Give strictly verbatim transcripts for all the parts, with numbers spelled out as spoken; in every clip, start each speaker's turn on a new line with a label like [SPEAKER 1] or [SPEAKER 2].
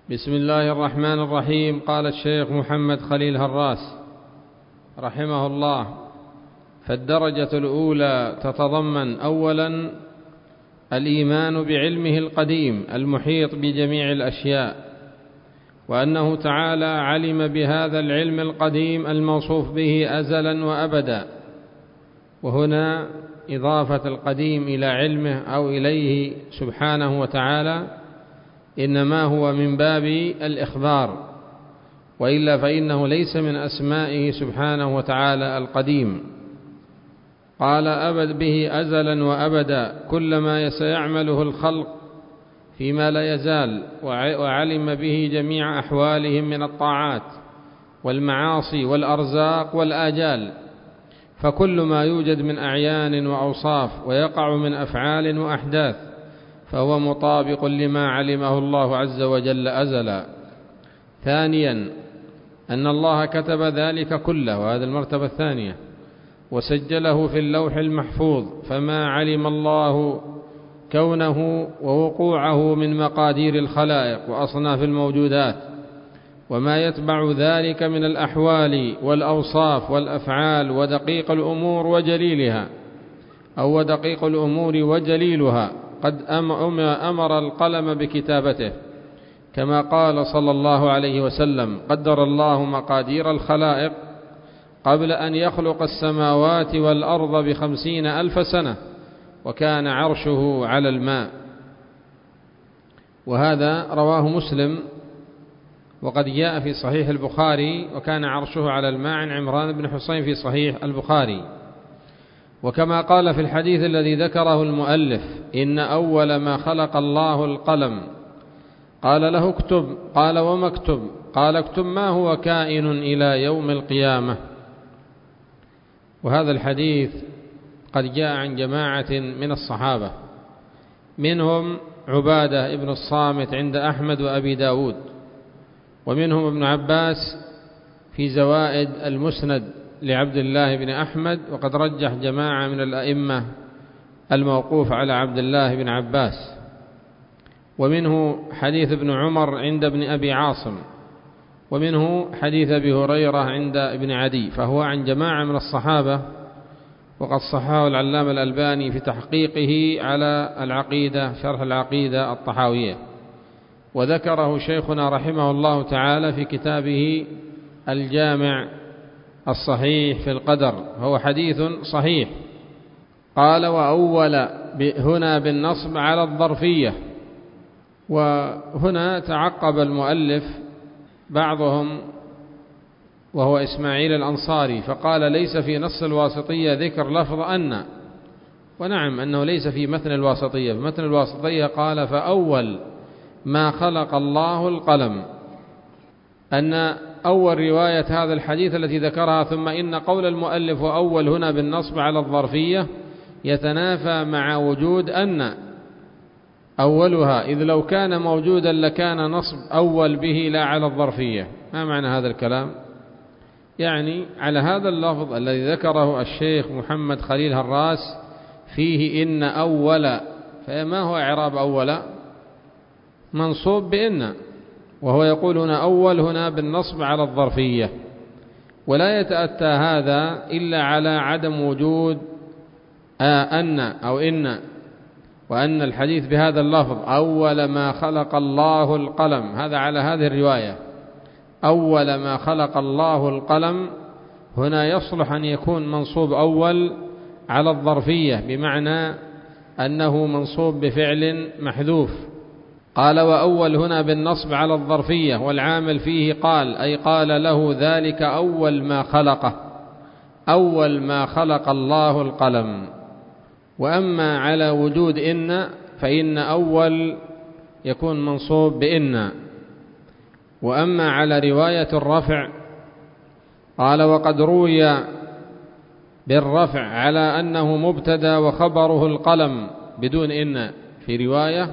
[SPEAKER 1] بسم الله الرحمن الرحيم. قال الشيخ محمد خليل هراس رحمه الله: فالدرجة الأولى تتضمن أولا الإيمان بعلمه القديم المحيط بجميع الأشياء، وأنه تعالى علم بهذا العلم القديم الموصوف به أزلا وأبدا. وهنا إضافة القديم إلى علمه أو إليه سبحانه وتعالى إنما هو من باب الإخبار، وإلا فإنه ليس من أسمائه سبحانه وتعالى القديم. قال: أبد به أزلا وأبدا، كل ما سيعمله الخلق فيما لا يزال، وعلم به جميع أحوالهم من الطاعات والمعاصي والأرزاق والآجال، فكل ما يوجد من أعيان وأوصاف ويقع من أفعال وأحداث فهو مطابق لما علمه الله عز وجل أزلا. ثانيا أن الله كتب ذلك كله، وهذه المرتبة الثانية، وسجله في اللوح المحفوظ، فما علم الله كونه ووقوعه من مقادير الخلائق وأصناف الموجودات، وما يتبع ذلك من الأحوال والأوصاف والأفعال ودقيق الأمور وجليلها أو ودقيق الأمور وجليلها، قد أمر القلم بكتابته، كما قال صلى الله عليه وسلم: قدر الله مقادير الخلائق قبل أن يخلق السماوات والأرض بخمسين ألف سنة، وكان عرشه على الماء. وهذا رواه مسلم، وقد جاء في صحيح البخاري: وكان عرشه على الماء، عن عمران بن حسين في صحيح البخاري. وكما قال في الحديث الذي ذكره المؤلف: إن أول ما خلق الله القلم، قال له اكتب، قال وما اكتب؟ قال اكتب ما هو كائن إلى يوم القيامة. وهذا الحديث قد جاء عن جماعة من الصحابة، منهم عبادة ابن الصامت عند أحمد وأبي داود، ومنهم ابن عباس في زوائد المسند لعبد الله بن أحمد، وقد رجح جماعة من الأئمة الموقوف على عبد الله بن عباس، ومنه حديث ابن عمر عند ابن أبي عاصم، ومنه حديث أبي هريرة عند ابن عدي، فهو عن جماعة من الصحابة، وقد صححه العلامة الألباني في تحقيقه على العقيدة، شرح العقيدة الطحاوية، وذكره شيخنا رحمه الله تعالى في كتابه الجامع الصحيح في القدر، هو حديث صحيح. قال: وأول هنا بالنصب على الظرفية. وهنا تعقب المؤلف بعضهم وهو إسماعيل الأنصاري، فقال: ليس في نص الواسطية ذكر لفظ أن. ونعم أنه ليس في متن الواسطية، في متن الواسطية قال: فأول ما خلق الله القلم، أن أول رواية هذا الحديث التي ذكرها، ثم إن قول المؤلف وأول هنا بالنصب على الظرفية يتنافى مع وجود أن أولها، إذ لو كان موجودا لكان نصب أول به لا على الظرفية. ما معنى هذا الكلام؟ يعني على هذا اللفظ الذي ذكره الشيخ محمد خليل هراس فيه إن أول، فما هو إعراب أول؟ منصوب بإن، وهو يقول هنا أول هنا بالنصب على الظرفية، ولا يتأتى هذا إلا على عدم وجود آه أن أو إن، وأن الحديث بهذا اللفظ أول ما خلق الله القلم، هذا على هذه الرواية أول ما خلق الله القلم، هنا يصلح أن يكون منصوب أول على الظرفية، بمعنى أنه منصوب بفعل محذوف. قال: وأول هنا بالنصب على الظرفية، والعامل فيه قال، أي قال له ذلك أول ما خلقه، أول ما خلق الله القلم. وأما على وجود إن فإن أول يكون منصوب بإن. وأما على رواية الرفع قال: وقد روي بالرفع على أنه مبتدأ وخبره القلم بدون إن، في رواية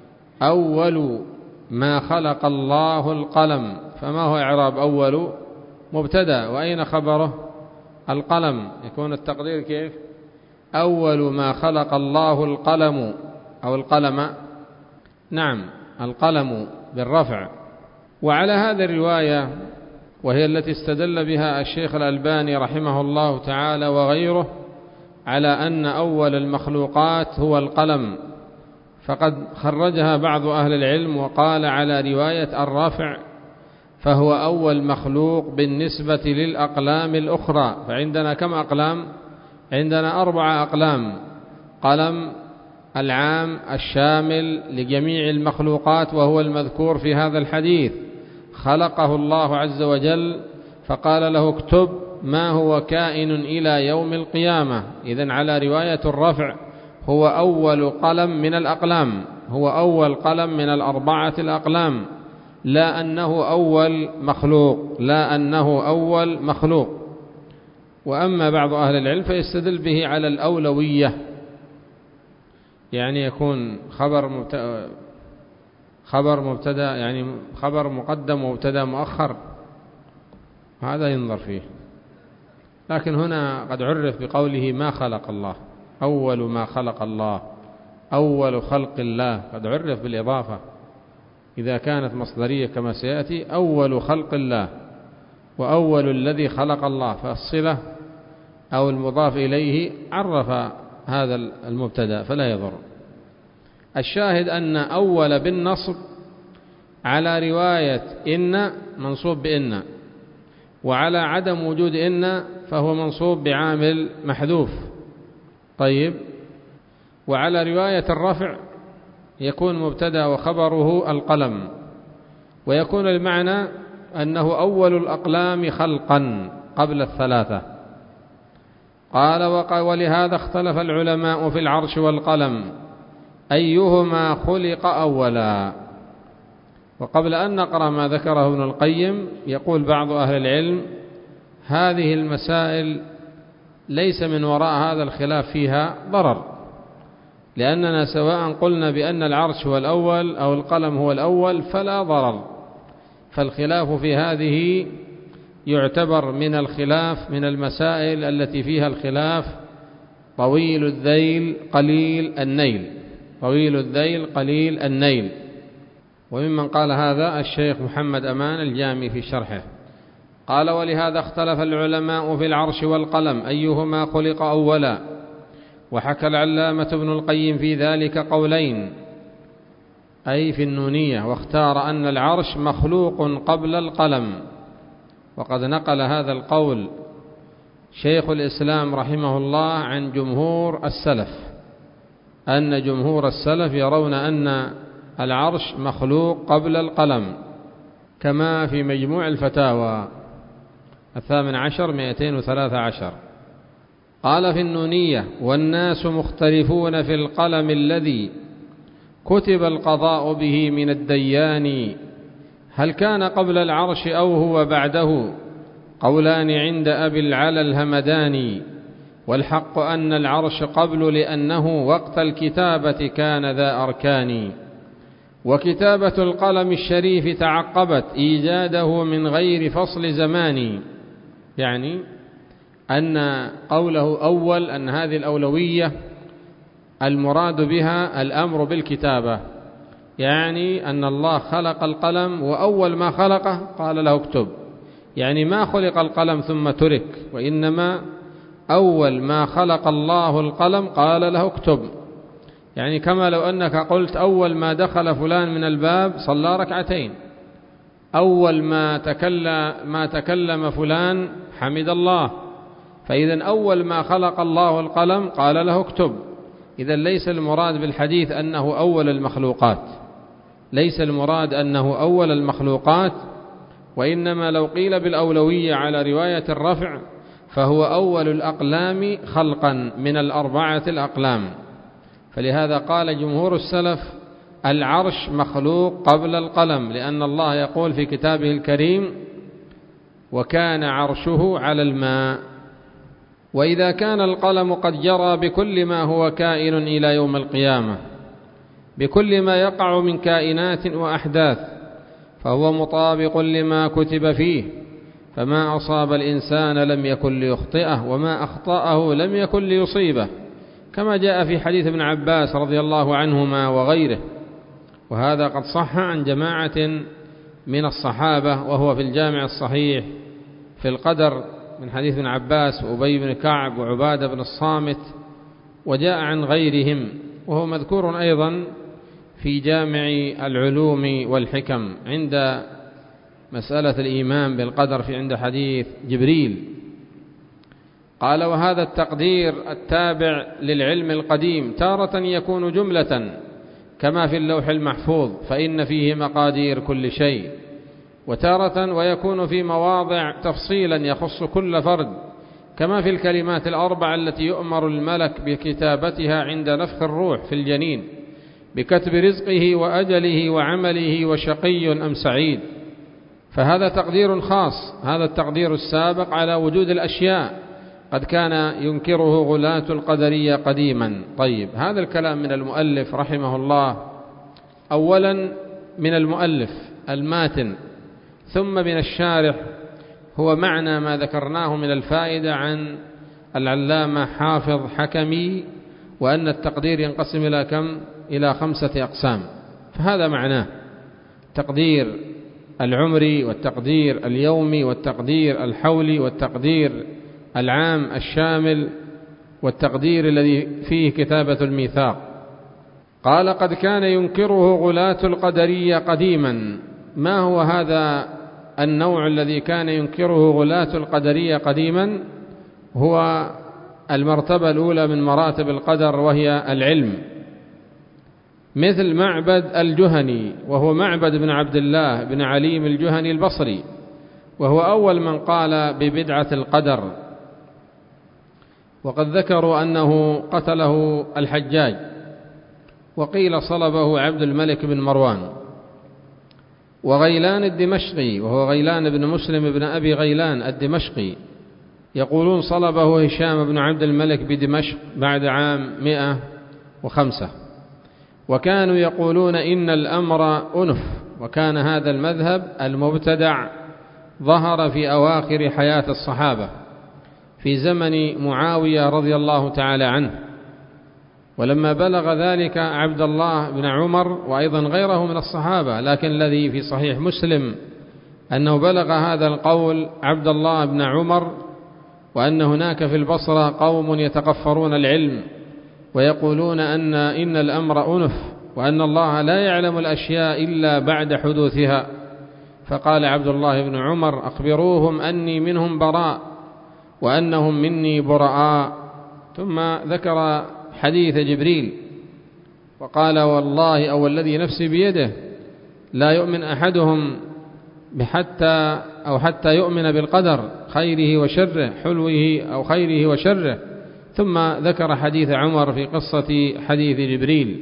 [SPEAKER 1] أول ما خلق الله القلم، فما هو إعراب أول؟ مبتدأ، وأين خبره؟ القلم، يكون التقدير كيف؟ أول ما خلق الله القلم أو القلم. نعم، القلم بالرفع، وعلى هذه الرواية، وهي التي استدل بها الشيخ الألباني رحمه الله تعالى وغيره على أن أول المخلوقات هو القلم، فقد خرجها بعض أهل العلم وقال على رواية الرفع فهو أول مخلوق بالنسبة للأقلام الأخرى. فعندنا كم أقلام؟ عندنا أربع أقلام: قلم العام الشامل لجميع المخلوقات، وهو المذكور في هذا الحديث، خلقه الله عز وجل فقال له اكتب ما هو كائن إلى يوم القيامة. إذن على رواية الرفع هو أول قلم من الأقلام، هو أول قلم من الأربعة الأقلام، لا أنه أول مخلوق، لا أنه أول مخلوق. وأما بعض أهل العلم فيستدل به على الأولوية، يعني يكون خبر مبتدأ خبر مبتدأ يعني خبر مقدم ومبتدأ مؤخر، هذا ينظر فيه. لكن هنا قد عرف بقوله ما خلق الله، أول ما خلق الله، أول خلق الله، قد عرف بالإضافة إذا كانت مصدرية كما سيأتي، أول خلق الله وأول الذي خلق الله، فالصلة أو المضاف إليه عرف هذا المبتدأ فلا يضر. الشاهد أن أول بالنصب على رواية إن منصوب بإن، وعلى عدم وجود إن فهو منصوب بعامل محذوف. طيب، وعلى رواية الرفع يكون مبتدأ وخبره القلم، ويكون المعنى أنه أول الأقلام خلقا قبل الثلاثة. قال ولهذا اختلف العلماء في العرش والقلم أيهما خلق أولا. وقبل أن نقرأ ما ذكره ابن القيم، يقول بعض أهل العلم هذه المسائل ليس من وراء هذا الخلاف فيها ضرر، لأننا سواء قلنا بأن العرش هو الأول أو القلم هو الأول فلا ضرر، فالخلاف في هذه يعتبر من الخلاف من المسائل التي فيها الخلاف طويل الذيل قليل النيل، طويل الذيل قليل النيل. وممن قال هذا الشيخ محمد أمان الجامي في شرحه، قال ولهذا اختلف العلماء في العرش والقلم أيهما خلق أولا. وحكى العلامة ابن القيم في ذلك قولين، أي في النونية، واختار أن العرش مخلوق قبل القلم. وقد نقل هذا القول شيخ الإسلام رحمه الله عن جمهور السلف، أن جمهور السلف يرون أن العرش مخلوق قبل القلم، كما في مجموع الفتاوى الثامن عشر مئتين وثلاثة عشر. قال في النونية والناس مختلفون في القلم الذي كتب القضاء به من الديان، هل كان قبل العرش أو هو بعده؟ قولان عند أبي العلا الهمداني، والحق أن العرش قبل لأنه وقت الكتابة كان ذا أركان، وكتابة القلم الشريف تعقبت إيجاده من غير فصل زمان. يعني أن قوله أول أن هذه الأولوية المراد بها الأمر بالكتابة، يعني أن الله خلق القلم وأول ما خلقه قال له اكتب، يعني ما خلق القلم ثم ترك، وإنما أول ما خلق الله القلم قال له اكتب. يعني كما لو أنك قلت أول ما دخل فلان من الباب صلى ركعتين، أول ما تكلم, ما تكلم فلان حمد الله، فإذا أول ما خلق الله القلم قال له اكتب. إذا ليس المراد بالحديث أنه أول المخلوقات، ليس المراد أنه أول المخلوقات، وإنما لو قيل بالأولوية على رواية الرفع فهو أول الأقلام خلقا من الأربعة الأقلام. فلهذا قال جمهور السلف العرش مخلوق قبل القلم، لأن الله يقول في كتابه الكريم وكان عرشه على الماء. وإذا كان القلم قد جرى بكل ما هو كائن إلى يوم القيامة، بكل ما يقع من كائنات وأحداث، فهو مطابق لما كتب فيه، فما أصاب الإنسان لم يكن ليخطئه، وما أخطأه لم يكن ليصيبه، كما جاء في حديث ابن عباس رضي الله عنهما وغيره. وهذا قد صح عن جماعة من الصحابة، وهو في الجامع الصحيح في القدر من حديث ابن عباس وأبي بن كعب وعبادة بن الصامت، وجاء عن غيرهم، وهو مذكور أيضا في جامع العلوم والحكم عند مسألة الإيمان بالقدر في عند حديث جبريل. قال: وهذا التقدير التابع للعلم القديم تارة يكون جملة كما في اللوح المحفوظ فإن فيه مقادير كل شيء، وتارة ويكون في مواضع تفصيلا يخص كل فرد كما في الكلمات الأربع التي يؤمر الملك بكتابتها عند نفخ الروح في الجنين بكتب رزقه وأجله وعمله وشقي أم سعيد. فهذا تقدير خاص، هذا التقدير السابق على وجود الأشياء قد كان ينكره غلاة القدرية قديما. طيب، هذا الكلام من المؤلف رحمه الله، أولا من المؤلف الماتن، ثم من الشارح، هو معنى ما ذكرناه من الفائدة عن العلامة حافظ حكمي، وأن التقدير ينقسم إلى كم؟ إلى خمسة أقسام. فهذا معناه: تقدير العمري، والتقدير اليومي، والتقدير الحولي، والتقدير العام الشامل، والتقدير الذي فيه كتابة الميثاق. قال: قد كان ينكره غلاة القدرية قديما. ما هو هذا النوع الذي كان ينكره غلاة القدرية قديما؟ هو المرتبة الأولى من مراتب القدر، وهي العلم، مثل معبد الجهني، وهو معبد بن عبد الله بن عليم الجهني البصري، وهو أول من قال ببدعة القدر، وقد ذكروا أنه قتله الحجاج، وقيل صلبه عبد الملك بن مروان. وغيلان الدمشقي، وهو غيلان بن مسلم بن أبي غيلان الدمشقي، يقولون صلبه هشام بن عبد الملك بدمشق بعد عام مئة وخمسة. وكانوا يقولون إن الأمر أنف، وكان هذا المذهب المبتدع ظهر في أواخر حياة الصحابة في زمن معاوية رضي الله تعالى عنه، ولما بلغ ذلك عبد الله بن عمر وأيضا غيره من الصحابة، لكن الذي في صحيح مسلم أنه بلغ هذا القول عبد الله بن عمر، وأن هناك في البصرة قوم يتقفرون العلم ويقولون أن إن الأمر أنف، وأن الله لا يعلم الأشياء إلا بعد حدوثها. فقال عبد الله بن عمر: أخبروهم أني منهم براء وأنهم مني براء. ثم ذكر حديث جبريل وقال: والله أو الذي نفسي بيده لا يؤمن أحدهم بحتى أو حتى يؤمن بالقدر خيره وشره، حلوه أو خيره وشره. ثم ذكر حديث عمر في قصة حديث جبريل.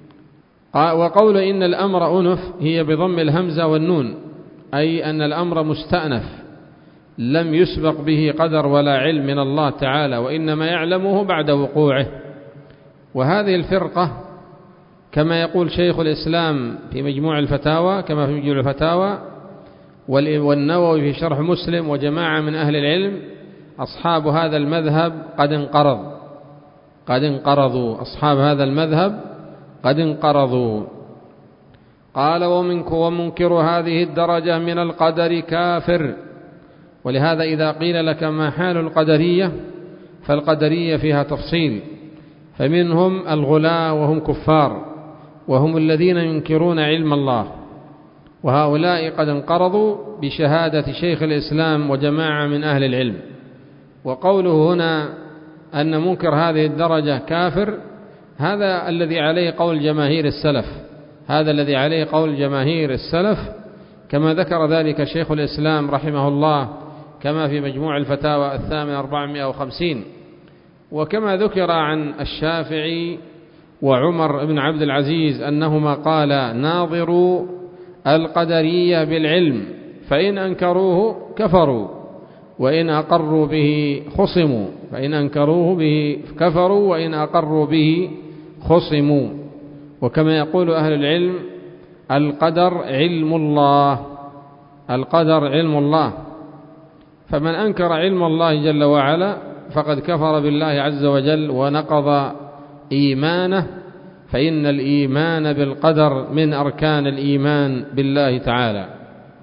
[SPEAKER 1] وقول إن الأمر أنف هي بضم الهمزة والنون، أي أن الأمر مستأنف لم يسبق به قدر ولا علم من الله تعالى، وإنما يعلمه بعد وقوعه. وهذه الفرقة كما يقول شيخ الإسلام في مجموع الفتاوى، كما في مجموع الفتاوى والنووي في شرح مسلم وجماعة من أهل العلم، أصحاب هذا المذهب قد انقرض قد انقرضوا أصحاب هذا المذهب قد انقرضوا. قال: ومنكر هذه الدرجة من القدر كافر. ولهذا إذا قيل لك ما حال القدرية، فالقدرية فيها تفصيل، فمنهم الغلاة وهم كفار، وهم الذين ينكرون علم الله، وهؤلاء قد انقرضوا بشهادة شيخ الإسلام وجماعة من أهل العلم. وقوله هنا أن منكر هذه الدرجة كافر، هذا الذي عليه قول جماهير السلف هذا الذي عليه قول جماهير السلف كما ذكر ذلك شيخ الإسلام رحمه الله، كما في مجموع الفتاوى الثامن أربعمائة وخمسين. وكما ذكر عن الشافعي وعمر بن عبد العزيز أنهما قالا: ناظروا القدرية بالعلم، فإن أنكروه كفروا، وإن أقروا به خصموا فإن أنكروه به كفروا وإن أقروا به خصموا. وكما يقول أهل العلم: القدر علم الله القدر علم الله فمن أنكر علم الله جل وعلا فقد كفر بالله عز وجل ونقض إيمانه، فإن الإيمان بالقدر من أركان الإيمان بالله تعالى.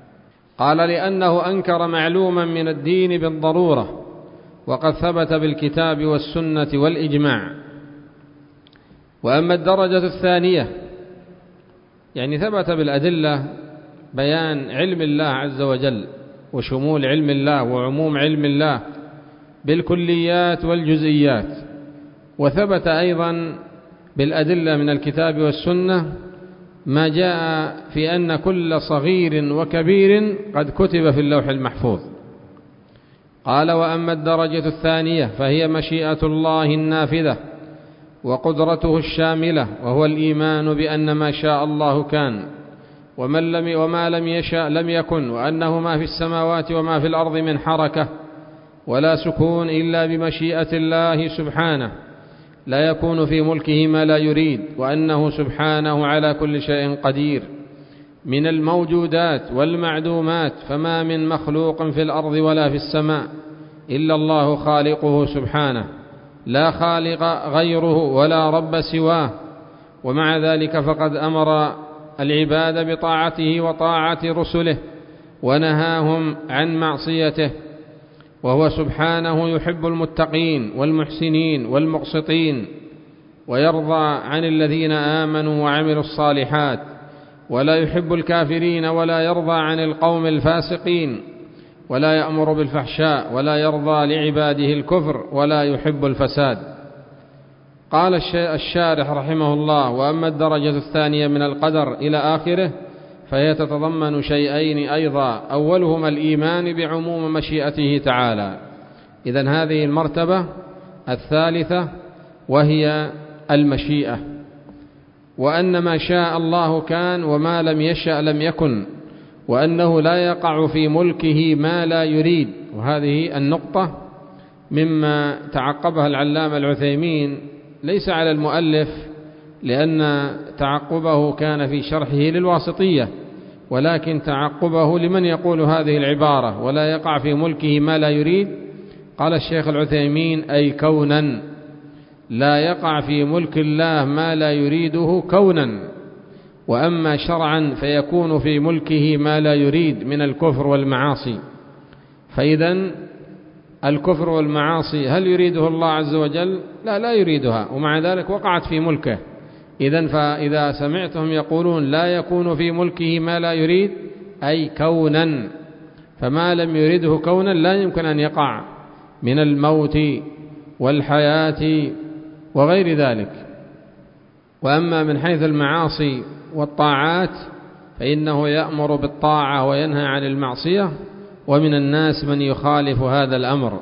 [SPEAKER 1] قال لأنه أنكر معلوما من الدين بالضرورة وقد ثبت بالكتاب والسنة والإجماع. وأما الدرجة الثانية يعني ثبت بالأدلة بيان علم الله عز وجل وشمول علم الله وعموم علم الله بالكليات والجزئيات، وثبت أيضا بالأدلة من الكتاب والسنة ما جاء في أن كل صغير وكبير قد كتب في اللوح المحفوظ. قال وأما الدرجة الثانية فهي مشيئة الله النافذة وقدرته الشاملة، وهو الإيمان بأن ما شاء الله كان ومن لم وما لم يشاء لم يكن، وأنه ما في السماوات وما في الأرض من حركة ولا سكون إلا بمشيئة الله سبحانه، لا يكون في ملكه ما لا يريد، وأنه سبحانه على كل شيء قدير من الموجودات والمعدومات، فما من مخلوق في الأرض ولا في السماء إلا الله خالقه سبحانه، لا خالق غيره ولا رب سواه. ومع ذلك فقد أمر العباد بطاعته وطاعة رسله ونهاهم عن معصيته، وهو سبحانه يحب المتقين والمحسنين والمقسطين، ويرضى عن الذين آمنوا وعملوا الصالحات، ولا يحب الكافرين ولا يرضى عن القوم الفاسقين، ولا يأمر بالفحشاء ولا يرضى لعباده الكفر ولا يحب الفساد. قال الشارح رحمه الله وأما الدرجة الثانية من القدر إلى آخره فهي تتضمن شيئين أيضا، أولهما الإيمان بعموم مشيئته تعالى. إذن هذه المرتبة الثالثة وهي المشيئة، وأن ما شاء الله كان وما لم يشأ لم يكن، وأنه لا يقع في ملكه ما لا يريد. وهذه النقطة مما تعقبها العلامة العثيمين ليس على المؤلف، لأن تعقبه كان في شرحه للواسطية، ولكن تعقبه لمن يقول هذه العبارة ولا يقع في ملكه ما لا يريد. قال الشيخ العثيمين أي كونا، لا يقع في ملك الله ما لا يريده كونا، وأما شرعا فيكون في ملكه ما لا يريد من الكفر والمعاصي. فإذا الكفر والمعاصي هل يريده الله عز وجل؟ لا، لا يريدها، ومع ذلك وقعت في ملكه. إذن فإذا سمعتهم يقولون لا يكون في ملكه ما لا يريد أي كونا، فما لم يريده كونا لا يمكن أن يقع من الموت والحياة وغير ذلك. وأما من حيث المعاصي والطاعات فإنه يأمر بالطاعة وينهى عن المعصية، ومن الناس من يخالف هذا الأمر.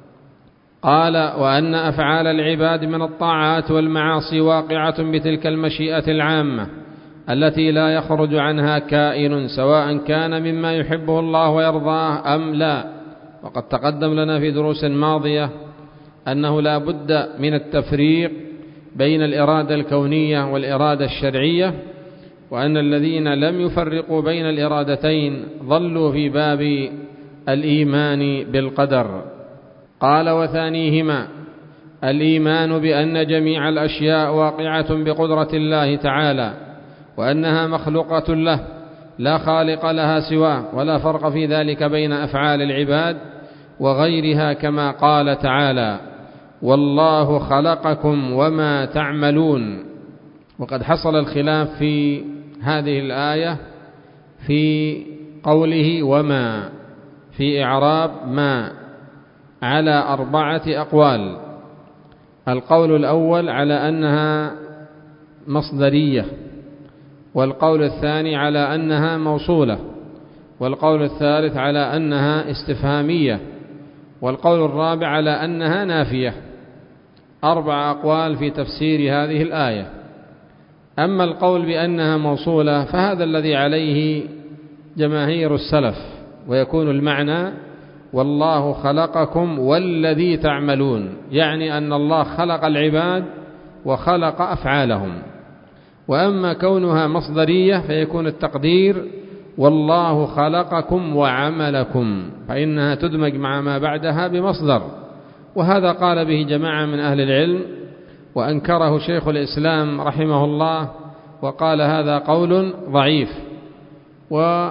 [SPEAKER 1] قال وأن أفعال العباد من الطاعات والمعاصي واقعة بتلك المشيئة العامة التي لا يخرج عنها كائن، سواء كان مما يحبه الله ويرضاه أم لا. وقد تقدم لنا في دروس ماضية أنه لا بد من التفريق بين الإرادة الكونية والإرادة الشرعية، وأن الذين لم يفرقوا بين الإرادتين ضلوا في باب الإيمان بالقدر. قال وثانيهما الإيمان بأن جميع الأشياء واقعة بقدرة الله تعالى، وأنها مخلوقة له لا خالق لها سواه، ولا فرق في ذلك بين أفعال العباد وغيرها، كما قال تعالى والله خلقكم وما تعملون. وقد حصل الخلاف في هذه الآية في قوله وما في إعراب ما على أربعة أقوال. القول الأول على أنها مصدرية، والقول الثاني على أنها موصولة، والقول الثالث على أنها استفهامية، والقول الرابع على أنها نافية. أربع أقوال في تفسير هذه الآية. أما القول بأنها موصولة فهذا الذي عليه جماهير السلف، ويكون المعنى والله خلقكم والذي تعملون، يعني أن الله خلق العباد وخلق أفعالهم. وأما كونها مصدرية فيكون التقدير والله خلقكم وعملكم، فإنها تدمج مع ما بعدها بمصدر. وهذا قال به جماعة من أهل العلم، وأنكره شيخ الإسلام رحمه الله وقال هذا قول ضعيف.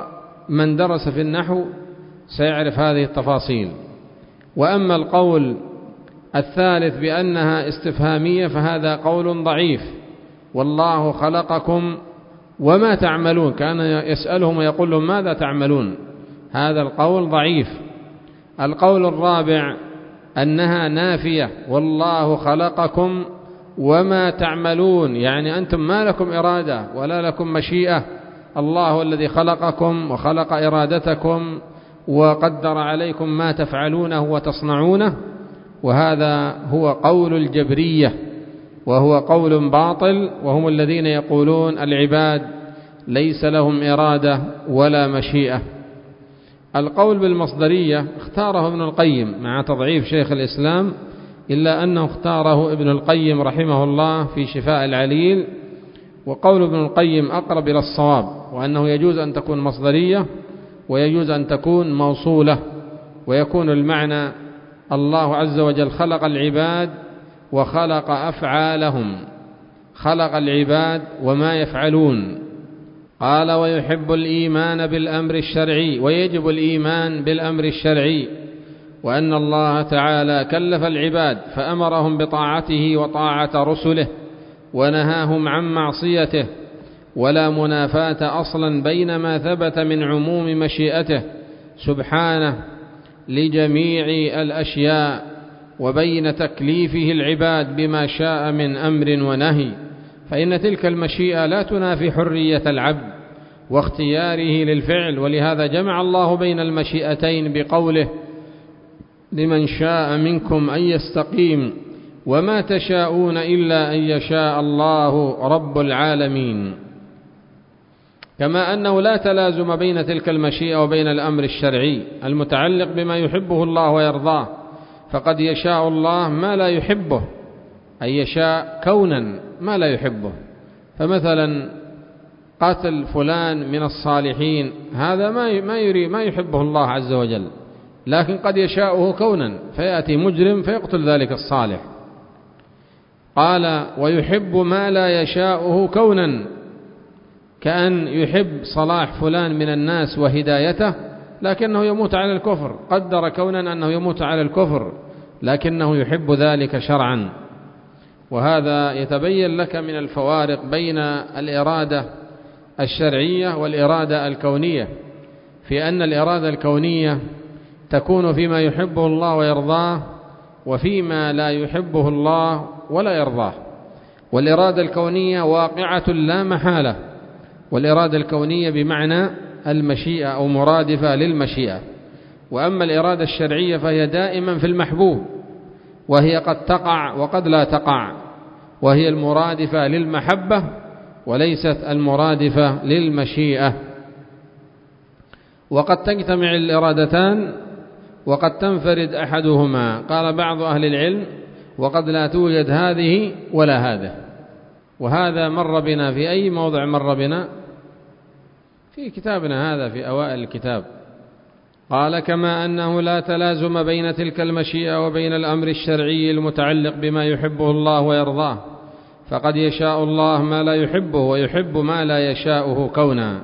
[SPEAKER 1] من درس في النحو سيعرف هذه التفاصيل. وأما القول الثالث بأنها استفهامية فهذا قول ضعيف، والله خلقكم وما تعملون، كان يسألهم ويقول لهم ماذا تعملون، هذا القول ضعيف. القول الرابع أنها نافية، والله خلقكم وما تعملون، يعني أنتم ما لكم إرادة ولا لكم مشيئة، الله الذي خلقكم وخلق إرادتكم وقدر عليكم ما تفعلونه وتصنعونه. وهذا هو قول الجبرية، وهو قول باطل، وهم الذين يقولون العباد ليس لهم إرادة ولا مشيئة. القول بالمصدرية اختاره ابن القيم مع تضعيف شيخ الإسلام، إلا أنه اختاره ابن القيم رحمه الله في شفاء العليل، وقول ابن القيم أقرب إلى الصواب، وأنه يجوز أن تكون مصدرية ويجوز أن تكون موصولة، ويكون المعنى الله عز وجل خلق العباد وخلق أفعالهم، خلق العباد وما يفعلون. قال ويحب الإيمان بالأمر الشرعي، ويجب الإيمان بالأمر الشرعي، وأن الله تعالى كلف العباد فأمرهم بطاعته وطاعة رسله، ونهاهم عن معصيته، ولا منافاة أصلا بين ما ثبت من عموم مشيئته سبحانه لجميع الأشياء وبين تكليفه العباد بما شاء من أمر ونهي، فإن تلك المشيئة لا تنافي حرية العبد واختياره للفعل. ولهذا جمع الله بين المشيئتين بقوله لمن شاء منكم أن يستقيم وما تشاءون إلا أن يشاء الله رب العالمين. كما أنه لا تلازم بين تلك المشيئة وبين الأمر الشرعي المتعلق بما يحبه الله ويرضاه، فقد يشاء الله ما لا يحبه، أي يشاء كونا ما لا يحبه. فمثلا قتل فلان من الصالحين هذا ما ما يري ما يحبه الله عز وجل، لكن قد يشاءه كونا فيأتي مجرم فيقتل ذلك الصالح. قال ويحب ما لا يشاءه كونا، كأن يحب صلاح فلان من الناس وهدايته لكنه يموت على الكفر، قدر كونا أنه يموت على الكفر لكنه يحب ذلك شرعا. وهذا يتبين لك من الفوارق بين الإرادة الشرعية والإرادة الكونية، في أن الإرادة الكونية تكون فيما يحبه الله ويرضاه وفيما لا يحبه الله ولا يرضاه، والإرادة الكونية واقعة لا محالة، والإرادة الكونية بمعنى المشيئة أو مرادفة للمشيئة. وأما الإرادة الشرعية فهي دائما في المحبوب، وهي قد تقع وقد لا تقع، وهي المرادفة للمحبة وليست المرادفة للمشيئة. وقد تجتمع الإرادتان وقد تنفرد أحدهما. قال بعض أهل العلم وقد لا توجد هذه ولا هذا. وهذا مر بنا في أي موضع مر بنا؟ في كتابنا هذا في أوائل الكتاب. قال كما أنه لا تلازم بين تلك المشيئة وبين الأمر الشرعي المتعلق بما يحبه الله ويرضاه، فقد يشاء الله ما لا يحبه ويحب ما لا يشاءه كونا.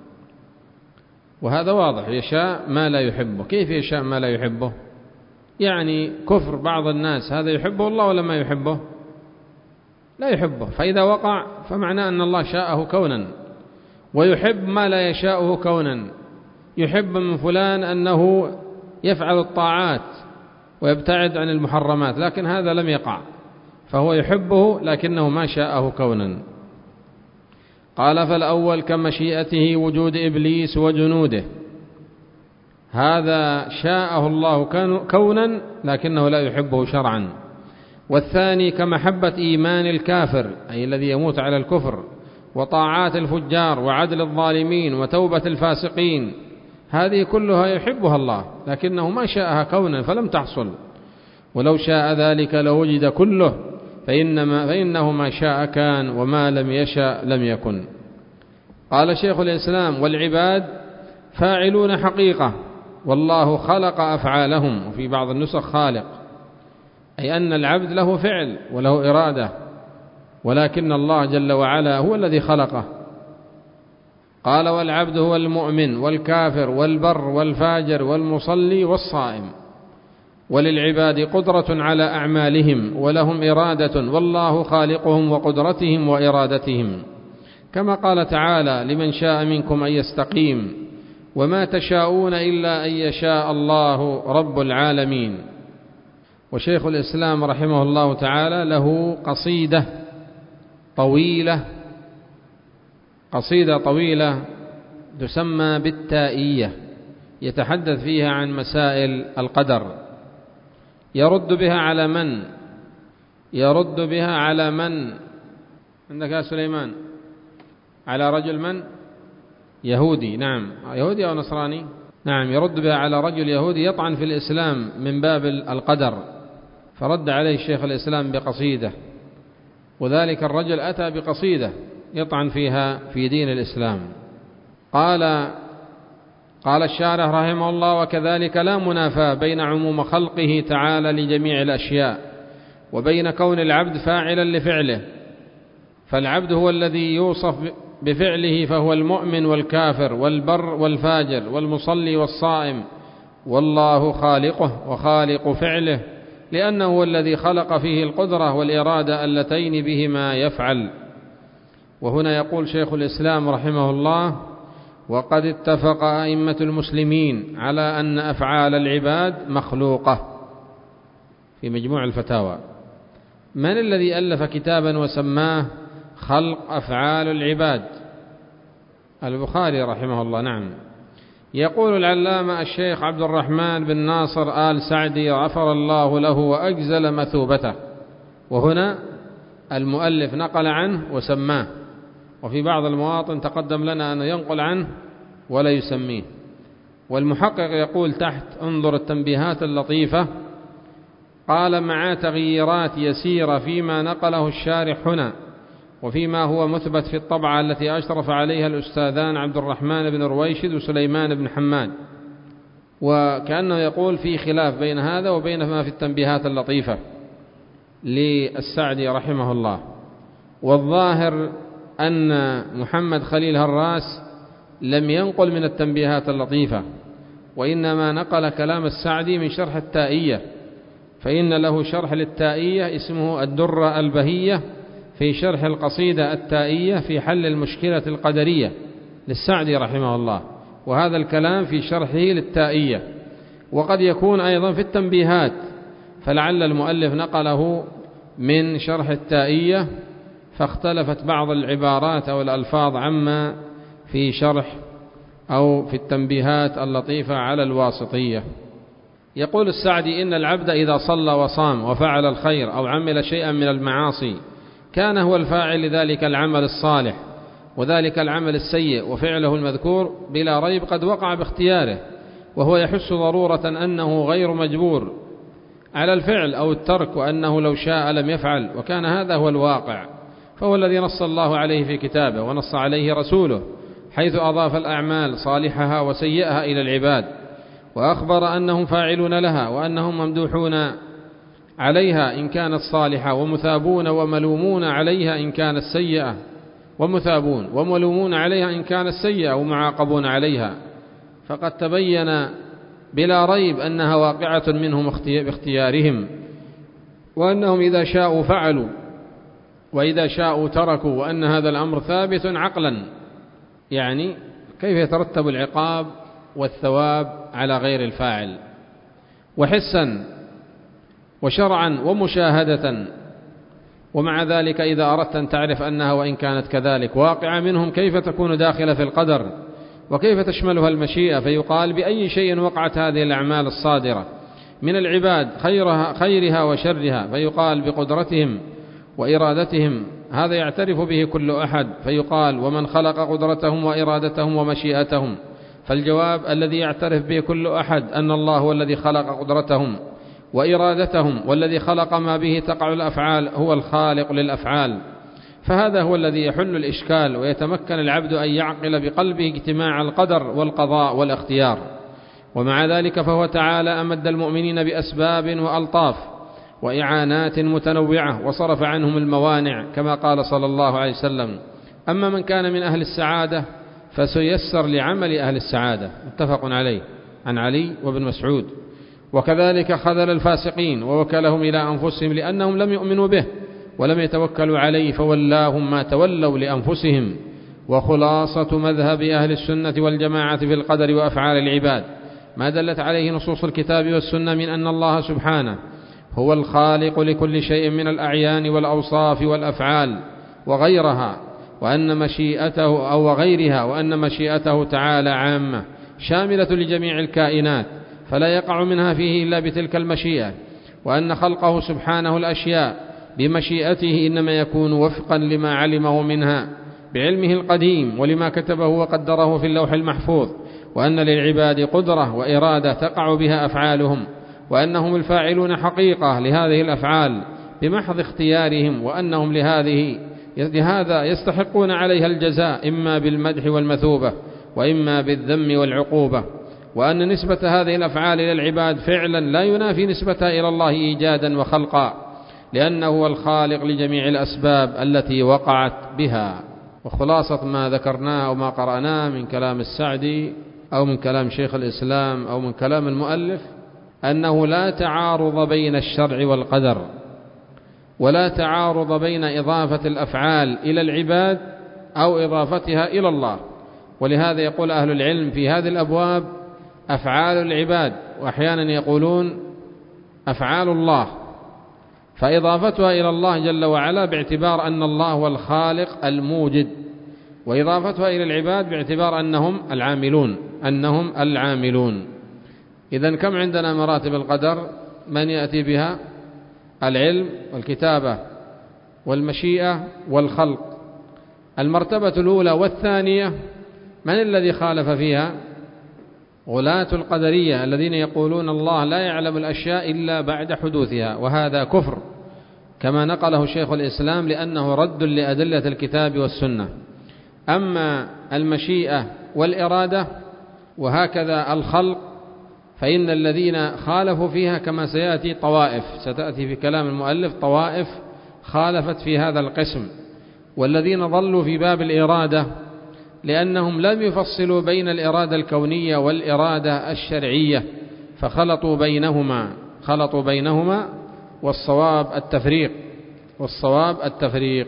[SPEAKER 1] وهذا واضح، يشاء ما لا يحبه. كيف يشاء ما لا يحبه؟ يعني كفر بعض الناس هذا يحبه الله ولا ما يحبه؟ لا يحبه، فإذا وقع فمعناه أن الله شاءه كونا. ويحب ما لا يشاءه كونا، يحب من فلان أنه يفعل الطاعات ويبتعد عن المحرمات، لكن هذا لم يقع، فهو يحبه لكنه ما شاءه كونا. قال فالأول كمشيئته وجود إبليس وجنوده، هذا شاءه الله كونا لكنه لا يحبه شرعا. والثاني كمحبة إيمان الكافر أي الذي يموت على الكفر، وطاعات الفجار وعدل الظالمين وتوبة الفاسقين، هذه كلها يحبها الله لكنه ما شاءها كونا فلم تحصل، ولو شاء ذلك لوجد كله، فإنما فإنه ما شاء كان وما لم يشاء لم يكن. قال شيخ الإسلام والعباد فاعلون حقيقة، والله خلق أفعالهم، وفي بعض النسخ خالق، أي أن العبد له فعل وله إرادة، ولكن الله جل وعلا هو الذي خلقه. قال: والعبد هو المؤمن والكافر والبر والفاجر والمصلي والصائم، وللعباد قدرة على أعمالهم ولهم إرادة، والله خالقهم وقدرتهم وإرادتهم، كما قال تعالى: لمن شاء منكم أن يستقيم، وما تشاءون إلا أن يشاء الله رب العالمين. وشيخ الإسلام رحمه الله تعالى له قصيدة طويلة قصيدة طويلة تسمى بالتائية، يتحدث فيها عن مسائل القدر، يرد بها على من يرد بها على من عندك يا سليمان؟ على رجل من؟ يهودي، نعم، يهودي أو نصراني؟ نعم، يرد بها على رجل يهودي يطعن في الإسلام من باب القدر، فرد عليه شيخ الإسلام بقصيدة، وذلك الرجل أتى بقصيدة يطعن فيها في دين الإسلام. قال قال الشارح رحمه الله: وكذلك لا منافاة بين عموم خلقه تعالى لجميع الأشياء وبين كون العبد فاعلا لفعله، فالعبد هو الذي يوصف بفعله، فهو المؤمن والكافر والبر والفاجر والمصلي والصائم، والله خالقه وخالق فعله، لأنه هو الذي خلق فيه القدرة والإرادة اللتين بهما يفعل. وهنا يقول شيخ الإسلام رحمه الله: وقد اتفق أئمة المسلمين على أن أفعال العباد مخلوقة، في مجموع الفتاوى. من الذي ألف كتابا وسماه خلق أفعال العباد؟ البخاري رحمه الله. نعم. يقول العلامة الشيخ عبد الرحمن بن ناصر آل سعدي غفر الله له وأجزل مثوبته، وهنا المؤلف نقل عنه وسماه، وفي بعض المواطن تقدم لنا أن ينقل عنه ولا يسميه. والمحقق يقول تحت: انظر التنبيهات اللطيفة. قال: مع تغييرات يسيرة فيما نقله الشارح هنا، وفيما هو مثبت في الطبعة التي أشرف عليها الأستاذان عبد الرحمن بن رويشد وسليمان بن حماد، وكأنه يقول في خلاف بين هذا وبين ما في التنبيهات اللطيفة للسعدي رحمه الله. والظاهر أن محمد خليل هراس لم ينقل من التنبيهات اللطيفة، وإنما نقل كلام السعدي من شرح التائية، فإن له شرح للتائية اسمه الدرة البهية في شرح القصيدة التائية في حل المشكلة القدرية للسعدي رحمه الله، وهذا الكلام في شرحه للتائية، وقد يكون أيضا في التنبيهات، فلعل المؤلف نقله من شرح التائية فاختلفت بعض العبارات أو الألفاظ عما في شرح أو في التنبيهات اللطيفة على الواسطية. يقول السعدي: إن العبد إذا صلى وصام وفعل الخير أو عمل شيئا من المعاصي كان هو الفاعل لذلك العمل الصالح، وذلك العمل السيء وفعله المذكور بلا ريب قد وقع باختياره، وهو يحس ضرورة أنه غير مجبور على الفعل أو الترك، وأنه لو شاء لم يفعل، وكان هذا هو الواقع، فهو الذي نص الله عليه في كتابه ونص عليه رسوله، حيث أضاف الأعمال صالحها وسيئها إلى العباد، وأخبر أنهم فاعلون لها، وأنهم ممدوحون عليها إن كانت صالحة، ومثابون وملومون عليها إن كانت سيئة، ومثابون وملومون عليها إن كانت سيئة، ومعاقبون عليها. فقد تبين بلا ريب أنها واقعة منهم باختيارهم، وأنهم إذا شاءوا فعلوا وإذا شاءوا تركوا، وأن هذا الأمر ثابت عقلا، يعني كيف يترتب العقاب والثواب على غير الفاعل، وحسا وشرعا ومشاهدة. ومع ذلك إذا أردت أن تعرف أنها وإن كانت كذلك واقعة منهم كيف تكون داخلة في القدر، وكيف تشملها المشيئة، فيقال: بأي شيء وقعت هذه الأعمال الصادرة من العباد خيرها, خيرها وشرها، فيقال: بقدرتهم وإرادتهم، هذا يعترف به كل أحد، فيقال: ومن خلق قدرتهم وإرادتهم ومشيئتهم؟ فالجواب الذي يعترف به كل أحد أن الله هو الذي خلق قدرتهم وإرادتهم، والذي خلق ما به تقع الأفعال هو الخالق للأفعال. فهذا هو الذي يحل الإشكال، ويتمكن العبد أن يعقل بقلبه اجتماع القدر والقضاء والاختيار. ومع ذلك فهو تعالى أمد المؤمنين بأسباب وألطاف وإعانات متنوعة، وصرف عنهم الموانع، كما قال صلى الله عليه وسلم: أما من كان من أهل السعادة فسيسر لعمل أهل السعادة، متفق عليه عن علي وابن مسعود. وكذلك خذل الفاسقين ووكلهم إلى أنفسهم لأنهم لم يؤمنوا به ولم يتوكلوا عليه فولاهم ما تولوا لأنفسهم. وخلاصة مذهب أهل السنة والجماعة في القدر وأفعال العباد ما دلت عليه نصوص الكتاب والسنة من أن الله سبحانه هو الخالق لكل شيء من الأعيان والأوصاف والأفعال وغيرها، وأن مشيئته أو غيرها، وأن مشيئته تعالى عامة شاملة لجميع الكائنات فلا يقع منها فيه إلا بتلك المشيئة، وأن خلقه سبحانه الأشياء بمشيئته إنما يكون وفقا لما علمه منها بعلمه القديم ولما كتبه وقدره في اللوح المحفوظ، وأن للعباد قدرة وإرادة تقع بها أفعالهم، وأنهم الفاعلون حقيقة لهذه الأفعال بمحض اختيارهم، وأنهم لهذه لهذا يستحقون عليها الجزاء إما بالمدح والمثوبة وإما بالذم والعقوبة، وأن نسبة هذه الأفعال إلى العباد فعلا لا ينافي نسبتها إلى الله إيجادا وخلقا، لأنه هو الخالق لجميع الأسباب التي وقعت بها. وخلاصة ما ذكرناه أو ما قرأناه من كلام السعدي أو من كلام شيخ الإسلام أو من كلام المؤلف أنه لا تعارض بين الشرع والقدر، ولا تعارض بين إضافة الأفعال إلى العباد أو إضافتها إلى الله. ولهذا يقول أهل العلم في هذه الأبواب أفعال العباد، وأحيانا يقولون أفعال الله، فإضافتها إلى الله جل وعلا باعتبار أن الله هو الخالق الموجد، وإضافتها إلى العباد باعتبار أنهم العاملون أنهم العاملون. إذن كم عندنا مراتب القدر؟ من يأتي بها؟ العلم والكتابة والمشيئة والخلق. المرتبة الأولى والثانية من الذي خالف فيها؟ غلاة القدرية الذين يقولون الله لا يعلم الأشياء إلا بعد حدوثها، وهذا كفر كما نقله شيخ الإسلام لأنه رد لأدلة الكتاب والسنة. أما المشيئة والإرادة وهكذا الخلق فإن الذين خالفوا فيها كما سيأتي طوائف، ستأتي في كلام المؤلف طوائف خالفت في هذا القسم، والذين ضلوا في باب الإرادة لأنهم لم يفصلوا بين الإرادة الكونية والإرادة الشرعية فخلطوا بينهما خلطوا بينهما والصواب التفريق والصواب التفريق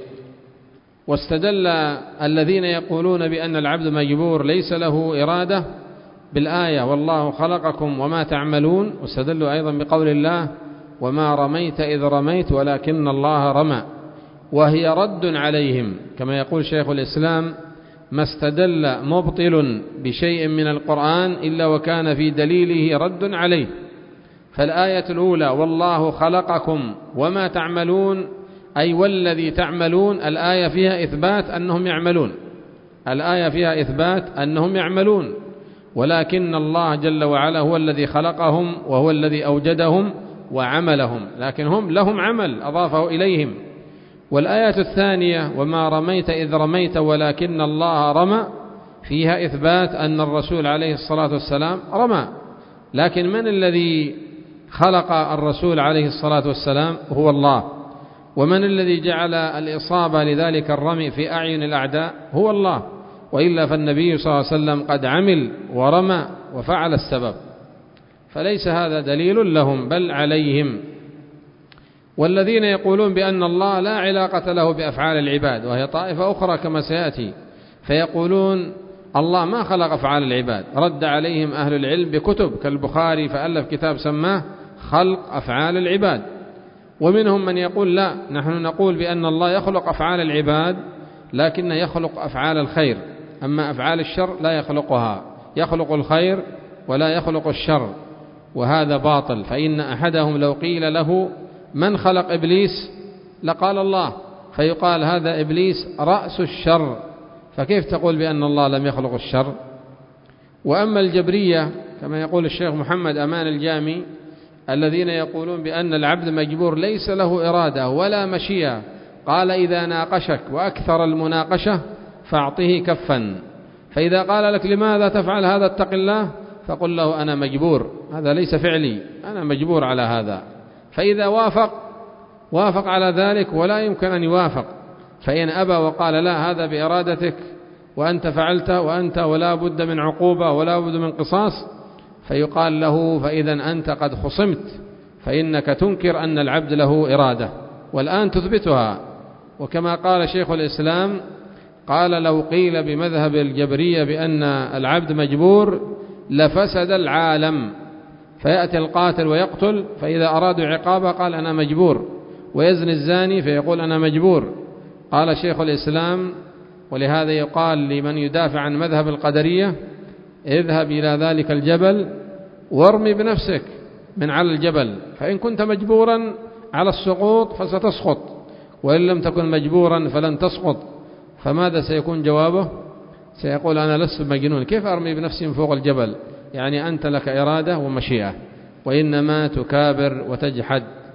[SPEAKER 1] واستدل الذين يقولون بأن العبد مجبور ليس له إرادة بالآية والله خلقكم وما تعملون، واستدلوا أيضا بقول الله وما رميت إذ رميت ولكن الله رمى، وهي رد عليهم كما يقول شيخ الإسلام ما استدل مبطل بشيء من القرآن إلا وكان في دليله رد عليه. فالآية الأولى والله خلقكم وما تعملون أي والذي تعملون، الآية فيها إثبات أنهم يعملون الآية فيها إثبات أنهم يعملون ولكن الله جل وعلا هو الذي خلقهم وهو الذي أوجدهم وعملهم، لكن هم لهم عمل أضافه إليهم. والآية الثانية وما رميت إذ رميت ولكن الله رمى فيها إثبات أن الرسول عليه الصلاة والسلام رمى، لكن من الذي خلق الرسول عليه الصلاة والسلام؟ هو الله. ومن الذي جعل الإصابة لذلك الرمي في أعين الأعداء؟ هو الله، وإلا فالنبي صلى الله عليه وسلم قد عمل ورمى وفعل السبب، فليس هذا دليل لهم بل عليهم. والذين يقولون بأن الله لا علاقة له بأفعال العباد وهي طائفة أخرى كما سيأتي، فيقولون الله ما خلق أفعال العباد، رد عليهم أهل العلم بكتب كالبخاري فألف كتاب سماه خلق أفعال العباد. ومنهم من يقول لا، نحن نقول بأن الله يخلق أفعال العباد لكن يخلق أفعال الخير، أما أفعال الشر لا يخلقها، يخلق الخير ولا يخلق الشر، وهذا باطل. فإن أحدهم لو قيل له من خلق إبليس لقال الله، فيقال هذا إبليس رأس الشر، فكيف تقول بأن الله لم يخلق الشر؟ وأما الجبرية كما يقول الشيخ محمد أمان الجامي الذين يقولون بأن العبد مجبور ليس له إرادة ولا مشيئة، قال إذا ناقشك وأكثر المناقشة فأعطه كفا، فإذا قال لك لماذا تفعل هذا اتق الله فقل له أنا مجبور، هذا ليس فعلي، أنا مجبور على هذا. فإذا وافق وافق على ذلك ولا يمكن أن يوافق، فإن أبى وقال لا هذا بإرادتك وأنت فعلت وأنت ولا بد من عقوبة ولا بد من قصاص، فيقال له فإذا أنت قد خصمت، فإنك تنكر أن العبد له إرادة والآن تثبتها. وكما قال شيخ الإسلام قال لو قيل بمذهب الجبرية بأن العبد مجبور لفسد العالم، فيأتي القاتل ويقتل فإذا أرادوا عقابه قال أنا مجبور، ويزني الزاني فيقول أنا مجبور. قال شيخ الإسلام ولهذا يقال لمن يدافع عن مذهب القدرية اذهب إلى ذلك الجبل وارمي بنفسك من على الجبل، فإن كنت مجبورا على السقوط فستسقط، وإن لم تكن مجبورا فلن تسقط. فماذا سيكون جوابه؟ سيقول أنا لست مجنون، كيف أرمي بنفسي من فوق الجبل؟ يعني أنت لك إرادة ومشيئة، وإنما تكابر وتجحد.